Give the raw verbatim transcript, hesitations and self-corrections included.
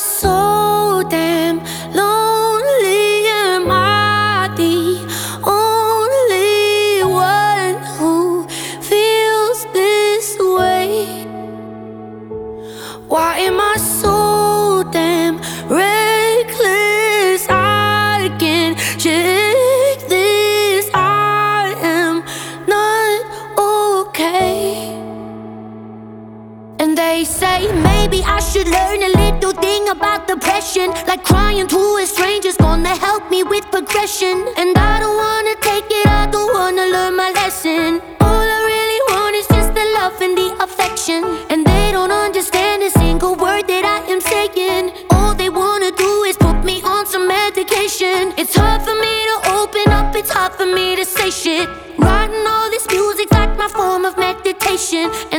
so damn lonely? Am I the only one who feels this way? Why am I so damn reckless? I can check this, I am not okay. And they say maybe I should learn a little thing about depression, like crying to a stranger's gonna help me with progression. And I don't wanna take it, I don't wanna learn my lesson. All I really want is just the love and the affection. And they don't understand a single word that I am saying. All they wanna do is put me on some medication. It's hard for me to open up, it's hard for me to say shit. Writing all this music's like my form of meditation.